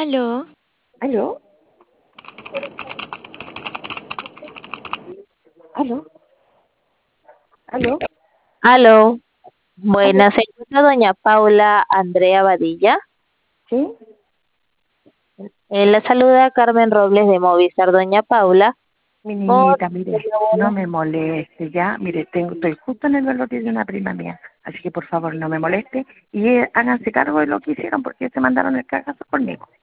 Aló, ¿Aló? ¿Aló? ¿Aló? aló, ¿Aló? buenas, se encuentra doña Paula Andrea Badilla. ¿Sí? La saluda Carmen Robles de Movistar, doña Paula. Mi Por niñita, mire, no me moleste, ya, mire, estoy justo en el velorio de una prima mía, así que por favor no me moleste y háganse cargo de lo que hicieron porque se mandaron el cagazo conmigo.